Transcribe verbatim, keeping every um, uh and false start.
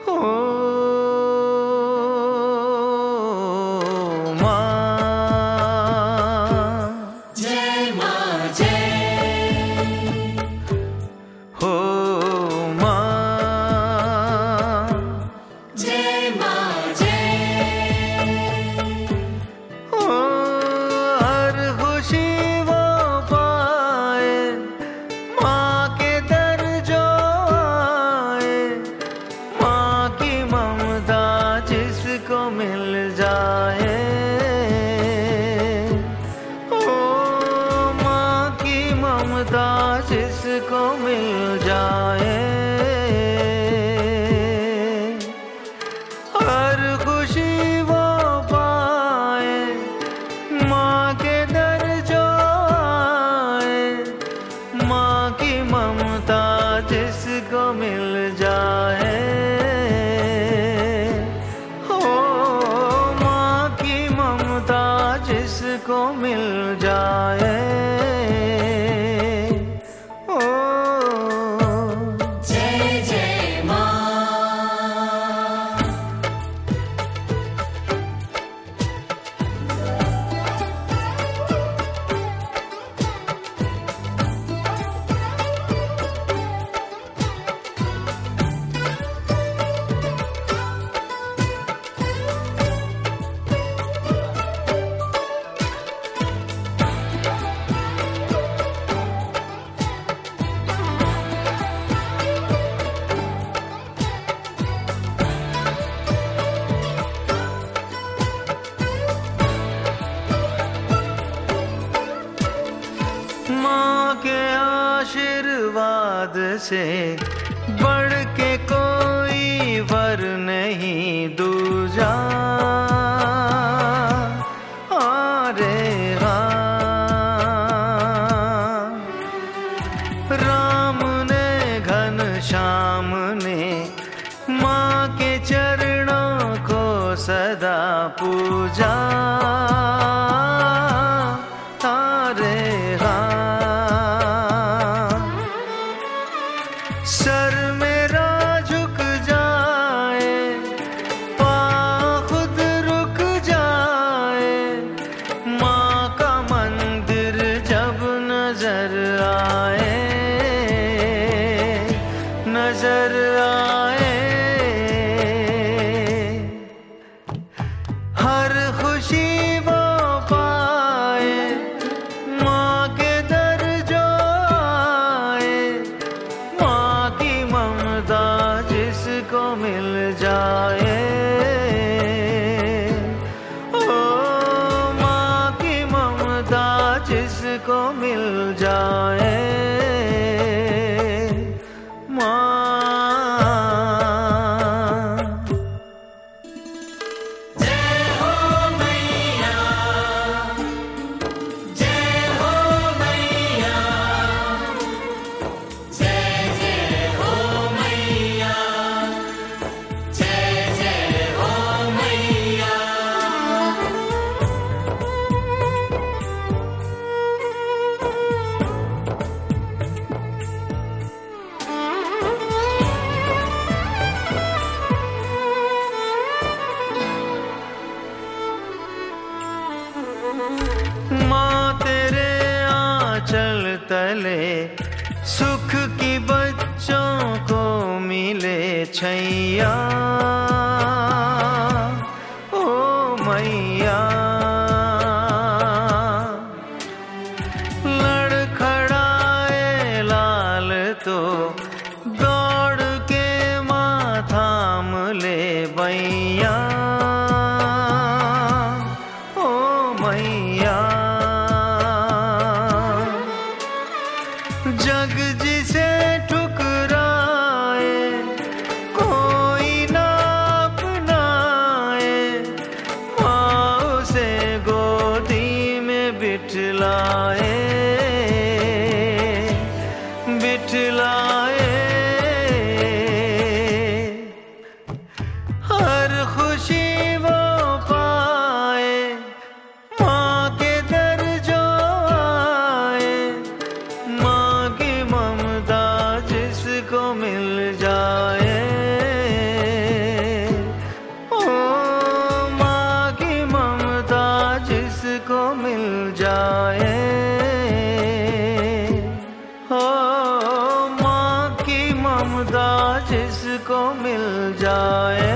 जिसको मिल जाए, हर खुशी वो पाए, माँ के दर जो आए, माँ की ममता जिसको मिल जाए, हो माँ की ममता जिसको मिल जाए। माँ के आशीर्वाद से बढ़ के कोई वर नहीं दूजा। अरे हाँ, राम ने घनश्याम ने माँ के चरणों को सदा पूजा। सर मेरा झुक जाए, पाँव खुद रुक जाए, माँ का मंदिर जब नजर आए, नजर आए। हर खुशी वो पाए, माँ के दर जो आए, माँ की ममता जिसको मिल जाए, ओ माँ की ममता जिसको मिल जाए, माँ। माँ तेरे आंचल तले सुख की बच्चों को मिले छैया, ओ मैया। लड़खड़ाए लाल तो दौड़ के माँ थाम ले बैया, जग जिसे ठुकराए कोई ना अपनाए, माँ उसे गोदी में बिठलाए, बिठलाए। हर खुश जाए।